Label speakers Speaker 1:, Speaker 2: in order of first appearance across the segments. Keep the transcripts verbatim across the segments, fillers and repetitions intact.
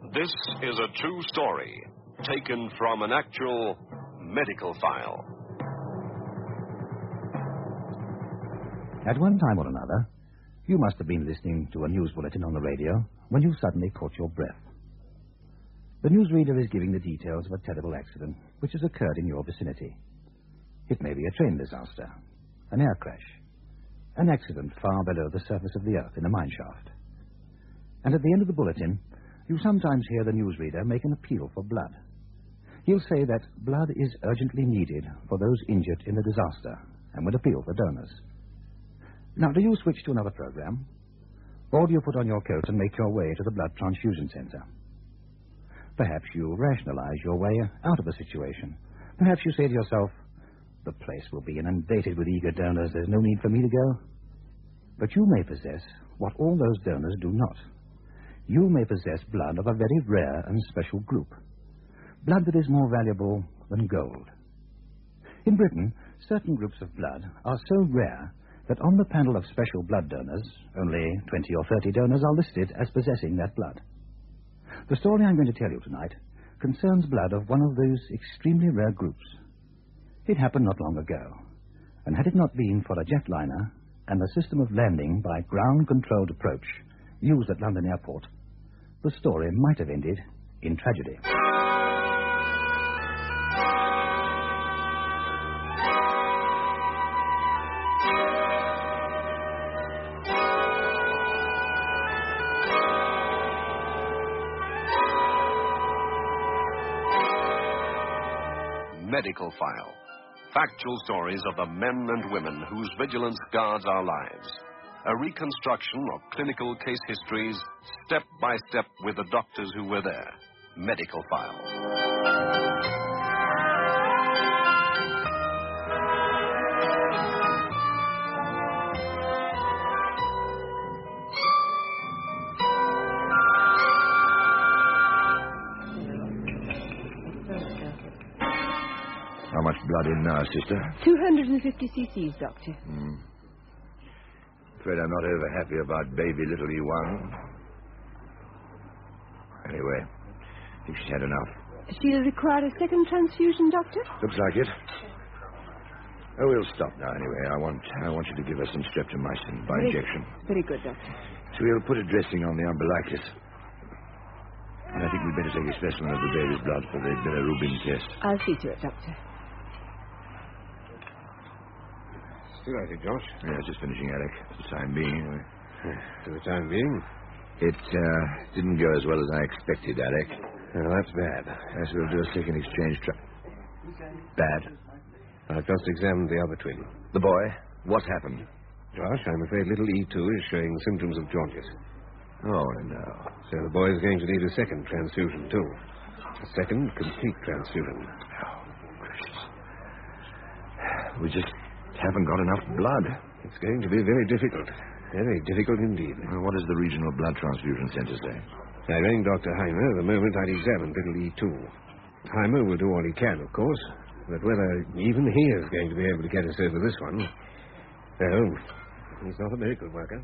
Speaker 1: This is a true story taken from an actual medical file.
Speaker 2: At one time or another, you must have been listening to a news bulletin on the radio when you suddenly caught your breath. The newsreader is giving the details of a terrible accident which has occurred in your vicinity. It may be a train disaster, an air crash, an accident far below the surface of the earth in a mine shaft. And at the end of the bulletin, you sometimes hear the newsreader make an appeal for blood. He'll say that blood is urgently needed for those injured in the disaster and will appeal for donors. Now, do you switch to another program? Or do you put on your coat and make your way to the blood transfusion center? Perhaps you rationalize your way out of the situation. Perhaps you say to yourself, the place will be inundated with eager donors. There's no need for me to go. But you may possess what all those donors do not. You may possess blood of a very rare and special group. Blood that is more valuable than gold. In Britain, certain groups of blood are so rare that on the panel of special blood donors, only twenty or thirty donors are listed as possessing that blood. The story I'm going to tell you tonight concerns blood of one of those extremely rare groups. It happened not long ago, and had it not been for a jetliner and the system of landing by ground-controlled approach used at London Airport, the story might have ended in tragedy.
Speaker 1: Medical File. Factual stories of the men and women whose vigilance guards our lives. A reconstruction of clinical case histories, step by step with the doctors who were there. Medical File.
Speaker 3: How much blood in now, sister?
Speaker 4: two hundred fifty cc's, Doctor.
Speaker 3: Hmm. Afraid I'm not over happy about baby little Yuan. Anyway, I think she's had enough.
Speaker 4: She'll require a second transfusion, Doctor?
Speaker 3: Looks like it. Oh, we'll stop now anyway. I want I want you to give her some streptomycin by
Speaker 4: very,
Speaker 3: injection.
Speaker 4: Very good, Doctor.
Speaker 3: So we'll put a dressing on the umbilicus. And I think we'd better take a specimen of the baby's blood for the bilirubin test.
Speaker 4: I'll see to it, Doctor.
Speaker 5: Still at it, Josh?
Speaker 3: Yeah, just finishing, Alec, for the time being. Anyway.
Speaker 5: For the time being?
Speaker 3: It uh, didn't go as well as I expected, Alec.
Speaker 5: Well, that's bad.
Speaker 3: Yes, we'll do a second exchange. Tra- bad.
Speaker 5: I've just examined the other twin.
Speaker 3: The boy? What's happened?
Speaker 5: Josh, I'm afraid little E two is showing symptoms of jaundice.
Speaker 3: Oh, no.
Speaker 5: So the boy is going to need a second transfusion, too. A second complete transfusion.
Speaker 3: Oh, gracious. We just haven't got enough blood.
Speaker 5: It's going to be very difficult. Very difficult indeed.
Speaker 3: Well, what does the regional blood transfusion center say?
Speaker 5: I rang Doctor Heimer the moment I'd examined little E two. Heimer will do all he can, of course, but whether even he is going to be able to get us over this one... Oh, he's not a miracle worker.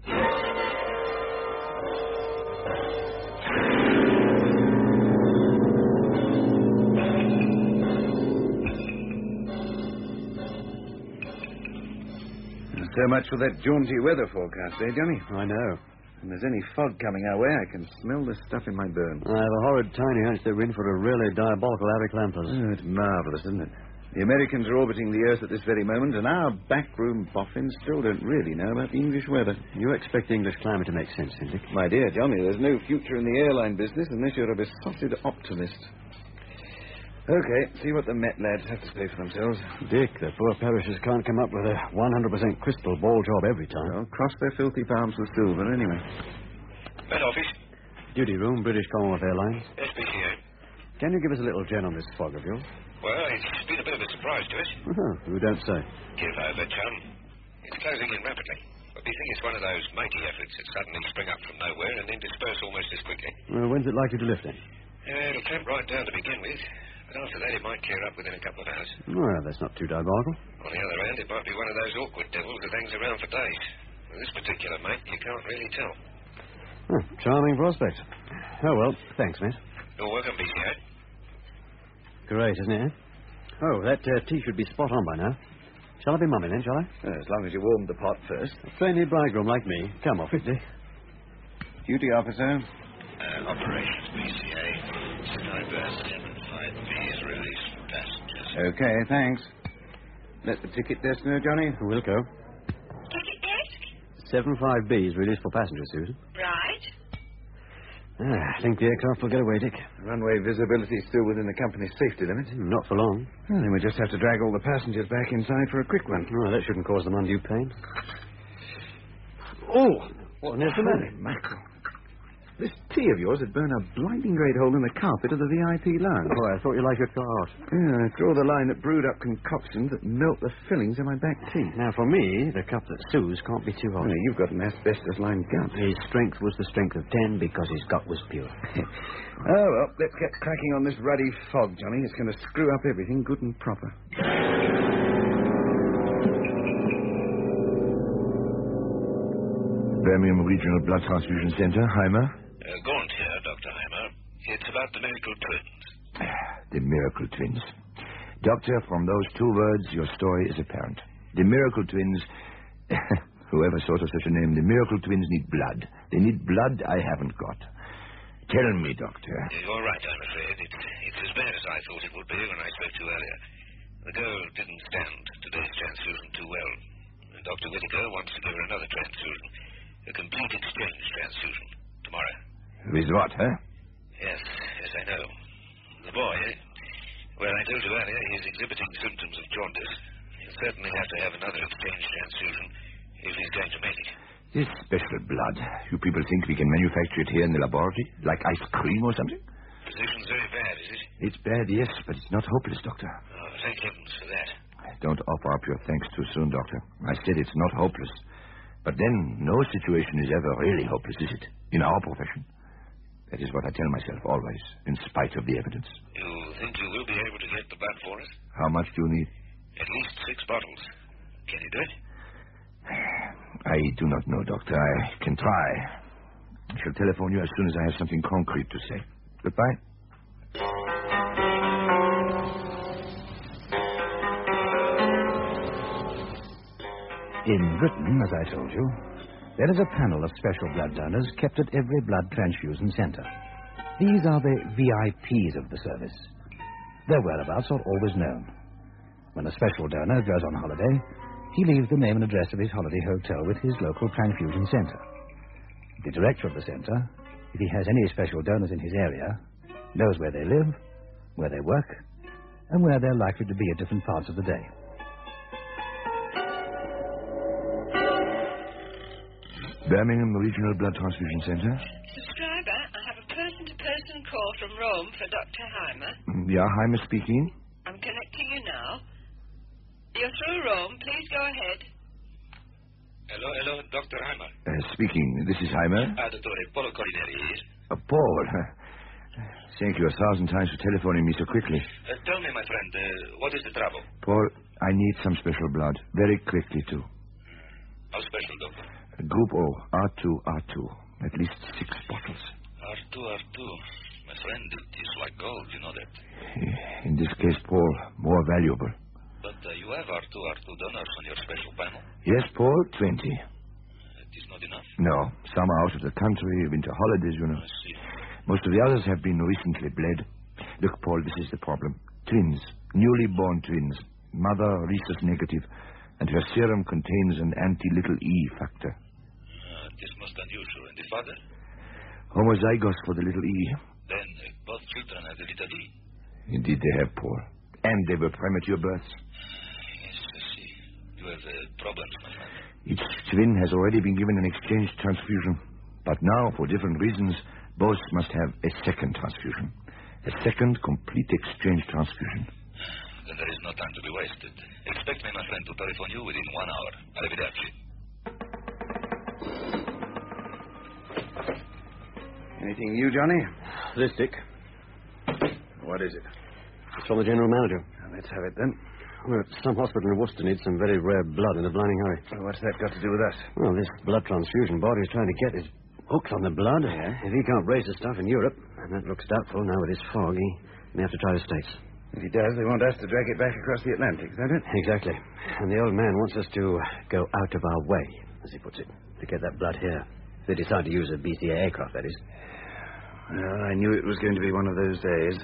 Speaker 6: So much for that jaunty weather forecast, eh, Johnny?
Speaker 7: I know.
Speaker 6: If there's any fog coming our way, I can smell the stuff in my bones.
Speaker 7: I have a horrid tiny hunch that we're in for a really diabolical Avocampus.
Speaker 6: Oh, it's marvelous, isn't it? The Americans are orbiting the Earth at this very moment, and our backroom boffins still don't really know about the English weather.
Speaker 7: You expect the English climate to make sense, Hendrick?
Speaker 6: My dear Johnny, there's no future in the airline business unless you're a besotted optimist. Okay, see what the Met lads have to say for themselves.
Speaker 7: Dick, the poor parishes can't come up with a one hundred percent crystal ball job every time.
Speaker 6: Well, cross their filthy palms with silver, anyway.
Speaker 8: Met office.
Speaker 7: Duty room, British Commonwealth Airlines.
Speaker 8: S B C A.
Speaker 7: Can you give us a little gen on this fog of yours?
Speaker 8: Well, it's been a bit of a surprise to us.
Speaker 7: Oh, you don't say.
Speaker 8: Give over, chum. It's closing in rapidly. But we think it's one of those mighty efforts that suddenly spring up from nowhere and then disperse almost as quickly.
Speaker 7: Well, when's it likely to lift, then?
Speaker 8: Uh, it'll clamp right down to begin with. But after that, it might clear up within a couple of hours.
Speaker 7: Well, that's not too diabolical.
Speaker 8: On the other hand, it might be one of those awkward devils that hangs around for days. With this particular mate, you can't really tell.
Speaker 7: Oh, charming prospect. Oh, well, thanks, mate.
Speaker 8: You're welcome, B C I.
Speaker 7: Great, isn't it? Oh, that uh, tea should be spot on by now. Shall I be mummy then, shall I?
Speaker 6: Uh, as long as you warmed the pot first.
Speaker 7: A trainee bridegroom like me. Come off it, Dick.
Speaker 6: Duty officer.
Speaker 8: Uh, operations, B C A. Sniper seven five B is released for passengers.
Speaker 6: Okay, thanks. Let the ticket desk know, Johnny.
Speaker 7: Wilco.
Speaker 9: Ticket desk?
Speaker 7: seven five B is released for passengers, Susan.
Speaker 9: Right.
Speaker 7: Ah, I think the aircraft will get away, Dick.
Speaker 6: Runway visibility is still within the company's safety limit.
Speaker 7: Not for long.
Speaker 6: Well, then we just have to drag all the passengers back inside for a quick one.
Speaker 7: Oh, that shouldn't cause them undue pain. Oh! What on earth's the matter?
Speaker 6: Holy mackerel. This tea of yours had burned a blinding great hole in the carpet of the V I P lounge.
Speaker 7: Oh, I thought you liked your car out.
Speaker 6: Yeah, I draw the line at brewed up concoctions that melt the fillings of my back teeth.
Speaker 7: Now, for me, the cup that sues can't be too hot.
Speaker 6: Oh, you've got an asbestos-lined gut.
Speaker 7: His strength was the strength of ten because his gut was pure.
Speaker 6: Oh, well, let's get cracking on this ruddy fog, Johnny. It's going to screw up everything good and proper.
Speaker 3: Birmingham Regional Blood Transfusion Center, Heimer.
Speaker 8: Uh, Gaunt here, Doctor Heimer. It's about the miracle twins.
Speaker 3: The Miracle Twins. Doctor, from those two words, your story is apparent. The Miracle Twins... Whoever thought of such a name, the Miracle Twins need blood. They need blood I haven't got. Tell me, Doctor.
Speaker 8: You're right, I'm afraid. It's, it's as bad as I thought it would be when I spoke to you earlier. The girl didn't stand today's transfusion too well. And Doctor Whittaker wants to give her another transfusion. A complete exchange transfusion. Tomorrow.
Speaker 3: With what, huh?
Speaker 8: Yes, yes, I know. The boy, well, I told you earlier, he's exhibiting symptoms of jaundice. He'll certainly have to have another exchange transfusion if he's going to make it.
Speaker 3: This special blood, you people think we can manufacture it here in the laboratory? Like ice cream or something?
Speaker 8: The position's very bad, is it?
Speaker 3: It's bad, yes, but it's not hopeless, Doctor.
Speaker 8: Oh, thank heavens for that.
Speaker 3: Don't offer up your thanks too soon, Doctor. I said it's not hopeless. But then, no situation is ever really hopeless, is it? In our profession. That is what I tell myself always, in spite of the evidence.
Speaker 8: You think you will be able to get the blood for us?
Speaker 3: How much do you need?
Speaker 8: At least six bottles. Can you do it?
Speaker 3: I do not know, Doctor. I can try. I shall telephone you as soon as I have something concrete to say. Goodbye.
Speaker 2: In Britain, as I told you, there is a panel of special blood donors kept at every blood transfusion centre. These are the V I Ps of the service. Their whereabouts are always known. When a special donor goes on holiday, he leaves the name and address of his holiday hotel with his local transfusion centre. The director of the centre, if he has any special donors in his area, knows where they live, where they work, and where they're likely to be at different parts of the day.
Speaker 3: Birmingham Regional Blood Transfusion Center.
Speaker 9: Subscriber, I have a person-to-person call from Rome for Doctor Heimer.
Speaker 3: Yeah, Heimer speaking.
Speaker 9: I'm connecting you now. You're through Rome. Please go ahead.
Speaker 8: Hello, hello, Doctor Heimer.
Speaker 3: Uh, speaking. This is Heimer.
Speaker 8: Ah, Dottore, Paolo Collinelli is.
Speaker 3: Uh, Paul. Thank you a thousand times for telephoning me so quickly.
Speaker 8: Uh, tell me, my friend, uh, what is the trouble?
Speaker 3: Paul, I need some special blood. Very quickly, too.
Speaker 8: How special, Doctor?
Speaker 3: Group O, R two, R two. At least six bottles.
Speaker 8: R two, R two. My friend, it is like gold, you know that.
Speaker 3: In this case, Paul, more valuable.
Speaker 8: But uh, you have R two, R two donors on your special panel?
Speaker 3: Yes, Paul, twenty.
Speaker 8: It is not enough?
Speaker 3: No. Some are out of the country, winter holidays, you know.
Speaker 8: I see.
Speaker 3: Most of the others have been recently bled. Look, Paul, this is the problem. Twins, newly born twins. Mother, rhesus negative, and her serum contains an anti-little E factor.
Speaker 8: Uh, this most unusual. And the father?
Speaker 3: Homozygous for the little E.
Speaker 8: Then uh, both children have the little E.
Speaker 3: Indeed they have, Paul. And they were premature births.
Speaker 8: Yes, I see. You have uh, problems, my friend.
Speaker 3: Each twin has already been given an exchange transfusion. But now, for different reasons, both must have a second transfusion. A second complete exchange transfusion.
Speaker 8: Then there is no time to be wasted. Expect me, my friend, to telephone you within one hour. Arrivederci.
Speaker 6: Anything new, Johnny?
Speaker 7: This, Dick.
Speaker 6: What is it?
Speaker 7: It's from the general manager.
Speaker 6: Well, let's have it then.
Speaker 7: Well, some hospital in Worcester needs some very rare blood in a blinding hurry.
Speaker 6: Well, what's that got to do with us?
Speaker 7: Well, this blood transfusion body is trying to get is hooks on the blood. If he can't raise the stuff in Europe, and that looks doubtful now with his fog, he may have to try the States.
Speaker 6: If he does, they want us to drag it back across the Atlantic, is that it?
Speaker 7: Exactly. And the old man wants us to go out of our way, as he puts it, to get that blood here. If they decide to use a B C A aircraft, that is.
Speaker 6: Well, I knew it was going to be one of those days.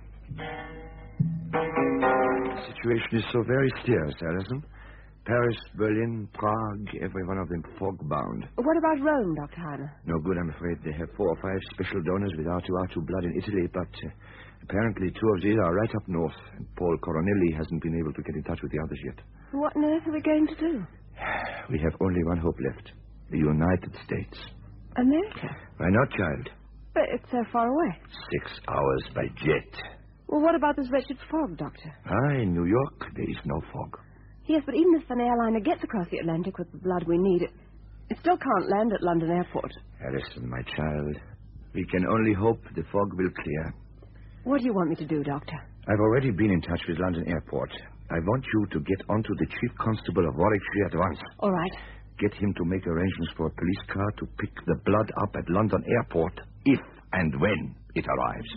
Speaker 3: The situation is so very serious, Alison. Paris, Berlin, Prague, every one of them fog-bound.
Speaker 4: What about Rome, Doctor Heimer?
Speaker 3: No good, I'm afraid. They have four or five special donors with R two R two blood in Italy, but uh, apparently two of these are right up north, and Paul Coronelli hasn't been able to get in touch with the others yet.
Speaker 4: What on earth are we going to do?
Speaker 3: We have only one hope left. The United States.
Speaker 4: America?
Speaker 3: Why not, child?
Speaker 4: But it's so far away.
Speaker 3: Six hours by jet.
Speaker 4: Well, what about this wretched fog, Doctor?
Speaker 3: Ah, in New York, there is no fog.
Speaker 4: Yes, but even if an airliner gets across the Atlantic with the blood we need, it, it still can't land at London Airport.
Speaker 3: Alison, my child, we can only hope the fog will clear.
Speaker 4: What do you want me to do, Doctor?
Speaker 3: I've already been in touch with London Airport. I want you to get onto the Chief Constable of Warwickshire at once.
Speaker 4: All right.
Speaker 3: Get him to make arrangements for a police car to pick the blood up at London Airport if and when it arrives.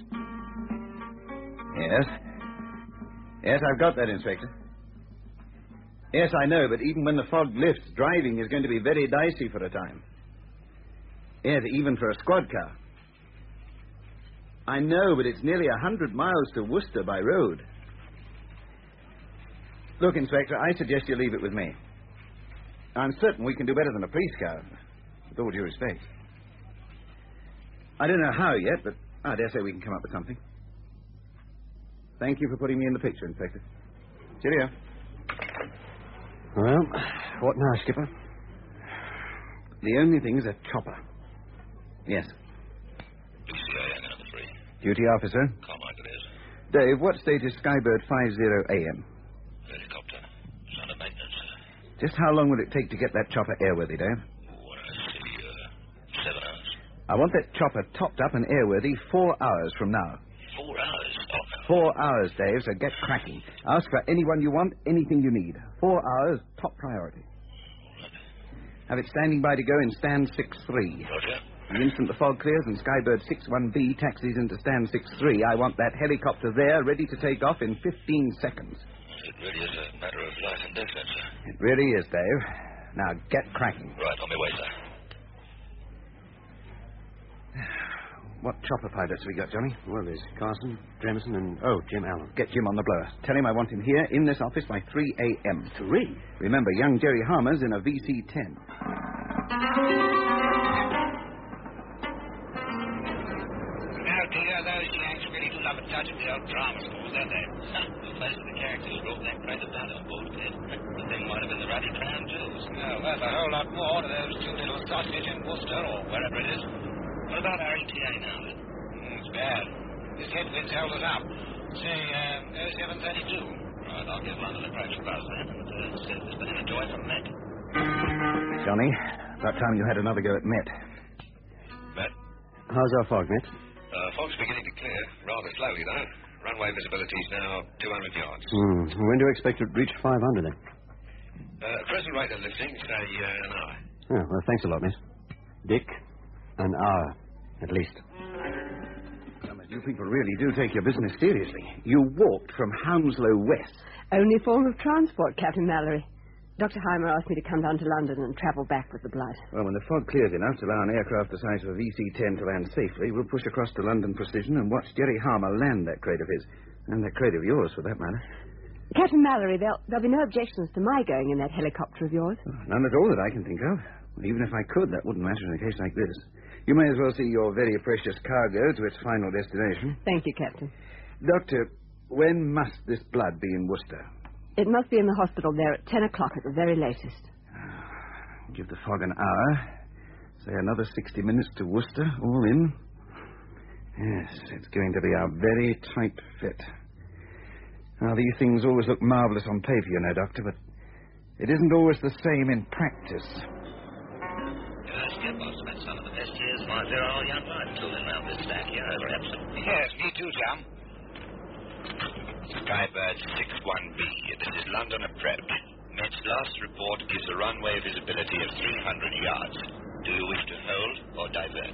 Speaker 6: Yes? Yes, I've got that, Inspector. Yes, I know, but even when the fog lifts, driving is going to be very dicey for a time. Yes, even for a squad car. I know, but it's nearly a hundred miles to Worcester by road. Look, Inspector, I suggest you leave it with me. I'm certain we can do better than a police car, with all due respect. I don't know how yet, but I dare say we can come up with something. Thank you for putting me in the picture, Inspector. Cheerio.
Speaker 7: Well, what now, Skipper?
Speaker 6: The only thing is a chopper. Yes.
Speaker 8: B C A A number three.
Speaker 6: Duty officer.
Speaker 8: Carmichael is.
Speaker 6: Dave, what stage is Skybird five zero A M?
Speaker 8: Helicopter. It's under maintenance.
Speaker 6: Just how long will it take to get that chopper airworthy, Dave?
Speaker 8: Oh, I see. Uh, seven hours.
Speaker 6: I want that chopper topped up and airworthy four hours from now.
Speaker 8: Four hours? Oh, no.
Speaker 6: Four hours, Dave, so get cracking. Ask for anyone you want, anything you need. Four hours, top priority. Have it standing by to go in stand six three.
Speaker 8: Roger.
Speaker 6: The instant the fog clears and Skybird six one B taxis into stand six three, I want that helicopter there ready to take off in fifteen seconds.
Speaker 8: It really is a matter of life and death, then, sir.
Speaker 6: It really is, Dave. Now, get cracking.
Speaker 8: Right, on my way, sir.
Speaker 6: What chopper pilots we got, Johnny?
Speaker 7: Well, there's Carson, Jameson, and, oh, Jim Allen.
Speaker 6: Get Jim on the blower. Tell him I want him here in this office by three a.m.
Speaker 7: Three?
Speaker 6: Remember, young Jerry Harmer's in a V C ten.
Speaker 8: Now, dear, those Yanks really do love a touch of the old drama schools, don't they? Most of the characters who wrote that kind of blood on board did. The thing might have been the Ruddy Crown Jewels. No, there's a whole lot more to those two little sausage in Worcester, or wherever it is. What about our E T A now, then? Mm, it's bad. This headwind's held us up. Say, uh, oh seven thirty-two. Right, I'll give London a crash buzz then, and uh, see if there's been a joy from Met.
Speaker 6: Johnny, about time you had another go at Met.
Speaker 8: Met?
Speaker 7: How's our fog, Met?
Speaker 8: Uh, fog's beginning to clear, rather slowly, though. Runway visibility's now two hundred yards.
Speaker 7: Hmm. When do you expect to reach five hundred, then?
Speaker 8: Uh, present rate of lifting, say, uh, an hour.
Speaker 7: Oh, well, thanks a lot, Met. Dick, an hour, at least.
Speaker 6: You people really do take your business seriously. You walked from Hounslow West.
Speaker 4: Only form of transport, Captain Mallory. Doctor Heimer asked me to come down to London and travel back with the blood.
Speaker 6: Well, when the fog clears enough to allow an aircraft the size of a V C ten to land safely, we'll push across to London Precision and watch Jerry Harmer land that crate of his. And that crate of yours, for that matter.
Speaker 4: Captain Mallory, there'll, there'll be no objections to my going in that helicopter of yours.
Speaker 6: Oh, none at all that I can think of. Well, even if I could, that wouldn't matter in a case like this. You may as well see your very precious cargo to its final destination.
Speaker 4: Thank you, Captain.
Speaker 6: Doctor, when must this blood be in Worcester?
Speaker 4: It must be in the hospital there at ten o'clock at the very latest.
Speaker 6: Give the fog an hour. Say another sixty minutes to Worcester, all in. Yes, it's going to be a very tight fit. Now, these things always look marvelous on paper, you know, Doctor, but it isn't always the same in practice.
Speaker 8: Yes, Skip, I've spent some of the best years of my virile young life tooling around this stack here over Epsom. Yes, me too, Tom. Skybird six one B. This is London approach. Met's last report gives a runway visibility of three hundred yards. Do you wish to hold or divert?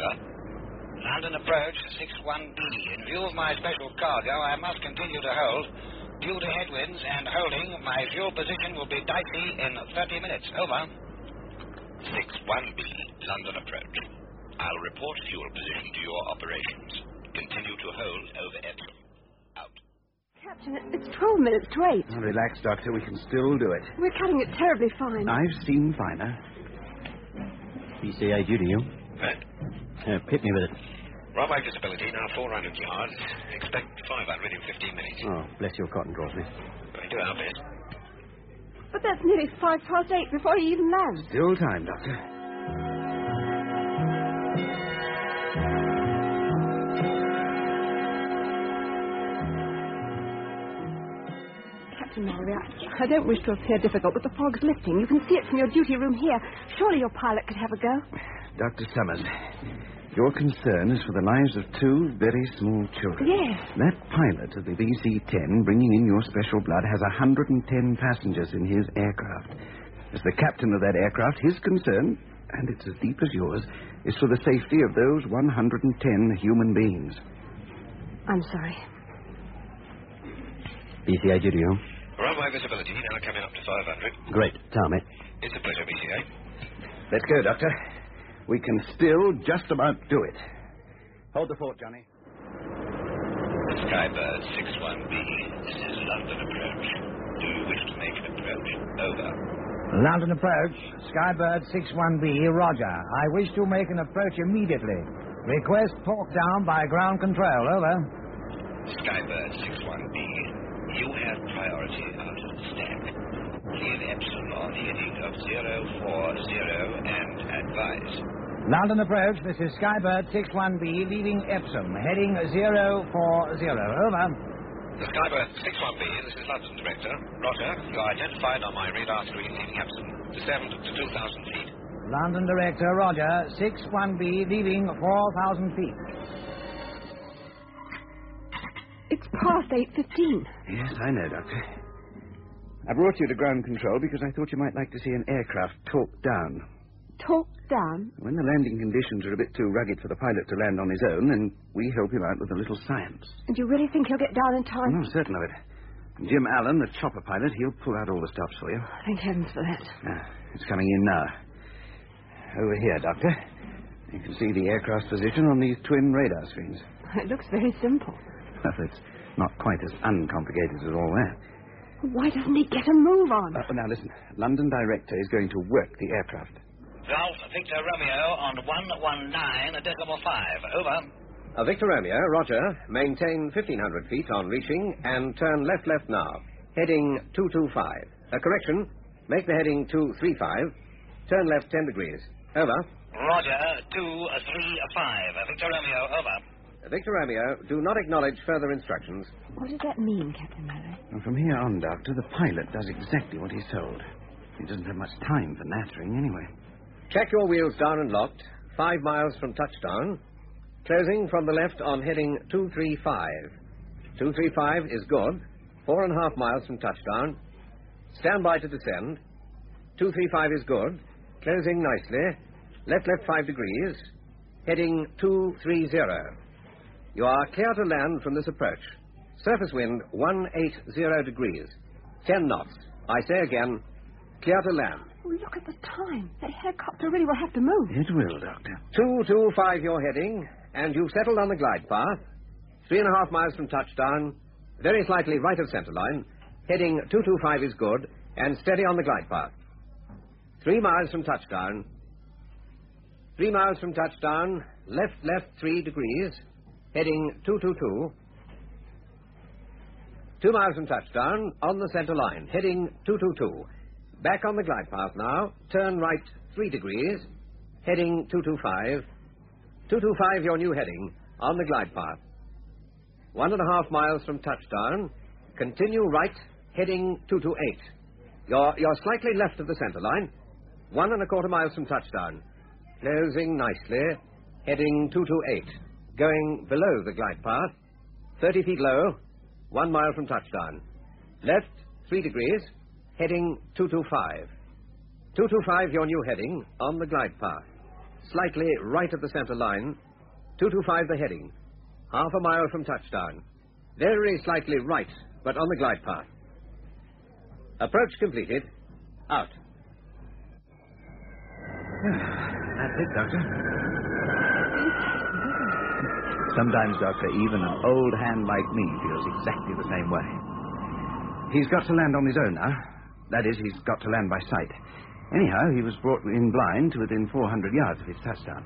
Speaker 10: Over. London approach, six one B. In view of my special cargo, I must continue to hold. Due to headwinds and holding, my fuel position will be dicey in thirty minutes. Over.
Speaker 8: six one B, London approach. I'll report fuel position to your operations. Continue to hold over Epsom. Out.
Speaker 4: Captain, it's twelve minutes to eight.
Speaker 6: Now, relax, Doctor. We can still do it.
Speaker 4: We're cutting it terribly fine.
Speaker 6: I've seen finer.
Speaker 7: B C A duty, you?
Speaker 8: Right.
Speaker 7: Uh, hit me with it.
Speaker 8: Runway visibility now four hundred yards. Expect five hundred in fifteen minutes.
Speaker 7: Oh, bless your cotton drawers, miss.
Speaker 8: We do our best.
Speaker 4: But that's nearly five past eight before he even lands.
Speaker 6: Still time, Doctor.
Speaker 4: Captain Mallory, I, I don't wish to appear difficult, but the fog's lifting. You can see it from your duty room here. Surely your pilot could have a go.
Speaker 6: Doctor Summers, your concern is for the lives of two very small children.
Speaker 4: Yes.
Speaker 6: That pilot of the B C ten bringing in your special blood has one hundred ten passengers in his aircraft. As the captain of that aircraft, his concern, and it's as deep as yours, is for the safety of those one hundred ten human beings.
Speaker 4: I'm sorry.
Speaker 7: B C A duty, you?
Speaker 8: Runway visibility now coming up to five hundred.
Speaker 7: Great. Time, mate.
Speaker 8: It's a pleasure, B C A.
Speaker 6: Let's go, Doctor. We can still just about do it. Hold the fort, Johnny.
Speaker 8: Skybird six one B. This is London approach. Do you wish to make an approach? Over.
Speaker 2: London approach. Skybird six one B, roger. I wish to make an approach immediately. Request talk down by ground control. Over.
Speaker 8: Skybird six one B. You have priority out of the stack. Leave Epsom on heading of zero four zero and advise.
Speaker 2: London approach. This is Skybird six one B, leaving Epsom, heading zero four zero. Over.
Speaker 8: The Skybird six one B, this is London Director. Roger, you are identified on my radar screen leaving Epsom. Descend to two thousand feet.
Speaker 2: London Director, roger. six one B, leaving four thousand feet.
Speaker 4: It's past eight fifteen.
Speaker 6: Yes, I know, Doctor. I brought you to ground control because I thought you might like to see an aircraft talked down.
Speaker 4: Talked down?
Speaker 6: When the landing conditions are a bit too rugged for the pilot to land on his own, then we help him out with a little science.
Speaker 4: And you really think he'll get down in time?
Speaker 6: Oh, certain of it. Jim Allen, the chopper pilot, he'll pull out all the stops for you.
Speaker 4: Thank heavens for that.
Speaker 6: Ah, it's coming in now. Over here, Doctor. You can see the aircraft's position on these twin radar screens.
Speaker 4: It looks very simple.
Speaker 6: Well, it's not quite as uncomplicated as all that.
Speaker 4: Why doesn't he get a move on?
Speaker 6: Uh, now, listen. London Director is going to work the aircraft.
Speaker 10: Golf Victor Romeo on one one nine decimal five. Over.
Speaker 5: Uh, Victor Romeo, roger. Maintain fifteen hundred feet on reaching and turn left-left now. Heading two two five. Uh, correction. Make the heading two three five. Turn left ten degrees. Over.
Speaker 10: Roger, two three five. Victor Romeo, over.
Speaker 5: Victor Romeo, do not acknowledge further instructions.
Speaker 4: What does that mean, Captain Mallory?
Speaker 6: Well, from here on, Doctor, the pilot does exactly what he's told. He doesn't have much time for nattering anyway.
Speaker 5: Check your wheels down and locked. Five miles from touchdown. Closing from the left on heading two three five. two three five is good. Four and a half miles from touchdown. Stand by to descend. two three five is good. Closing nicely. Left, left five degrees. Heading two three zero. You are clear to land from this approach. Surface wind one eighty degrees. Ten knots. I say again, clear to land.
Speaker 4: Oh, look at the time. That helicopter really will have to move.
Speaker 6: It will, Doctor.
Speaker 5: two two five you're heading, and you've settled on the glide path. Three and a half miles from touchdown. Very slightly right of center line. Heading two two five is good, and steady on the glide path. Three miles from touchdown. Three miles from touchdown. Left, left three degrees. Heading two two two. Two miles from touchdown, on the center line. Heading two two two. Back on the glide path now. Turn right three degrees. Heading two two five. two two five, your new heading, on the glide path. One and a half miles from touchdown. Continue right, heading two two eight. You're, you're slightly left of the center line. One and a quarter miles from touchdown. Closing nicely. Heading two two eight. Going below the glide path. thirty feet low. One mile from touchdown. Left, three degrees. Heading two two five. two two five, your new heading, on the glide path. slightly right of the centre line. two two five the heading. Half a mile from touchdown. Very slightly right, but on the glide path. Approach completed. Out.
Speaker 6: That's it, Doctor. Sometimes, Doctor, even an old hand like me feels exactly the same way. He's got to land on his own now. That is, he's got to land by sight. Anyhow, he was brought in blind to within four hundred yards of his touchdown.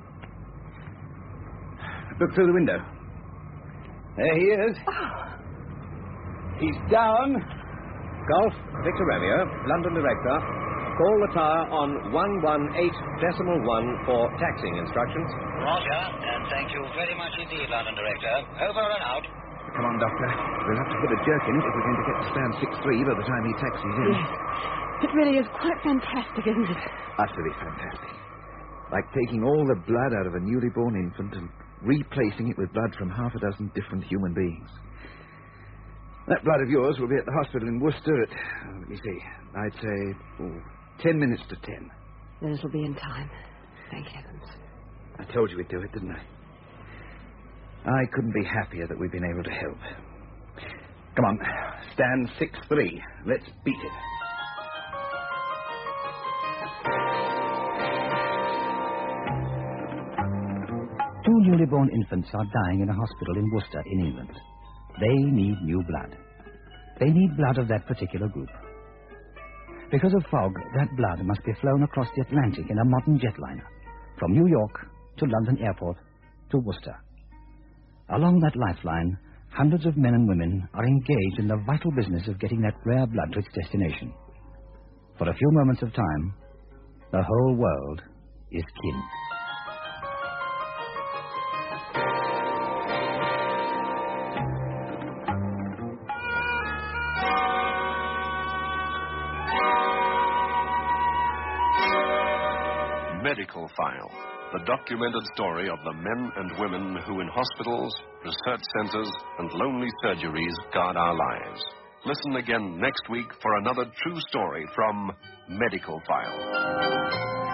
Speaker 6: Look through the window. There he is.
Speaker 4: Oh.
Speaker 6: He's down.
Speaker 5: Golf, Victor Romeo, London Director. Call the tower on one one eight decimal one for taxiing instructions.
Speaker 10: Roger, and thank you very much indeed, London Director. Over and out.
Speaker 6: Come on, Doctor. We'll have to put a jerk in it if we're going to get to stand six three by the time he taxis in.
Speaker 4: Yes. It really is quite fantastic, isn't it?
Speaker 6: Utterly fantastic. Like taking all the blood out of a newly born infant and replacing it with blood from half a dozen different human beings. That blood of yours will be at the hospital in Worcester at, uh, let me see, I'd say, oh, ten minutes to ten.
Speaker 4: Then it'll be in time. Thank heavens.
Speaker 6: I told you we'd do it, didn't I? I couldn't be happier that we've been able to help. Come on, stand six three. Let's beat it.
Speaker 2: Two newly born infants are dying in a hospital in Worcester, in England. They need new blood. They need blood of that particular group. Because of fog, that blood must be flown across the Atlantic in a modern jetliner, from New York to London Airport to Worcester. Along that lifeline, hundreds of men and women are engaged in the vital business of getting that rare blood to its destination. For a few moments of time, the whole world is kin.
Speaker 1: Medical File, the documented story of the men and women who in hospitals, research centers, and lonely surgeries guard our lives. Listen again next week for another true story from Medical File.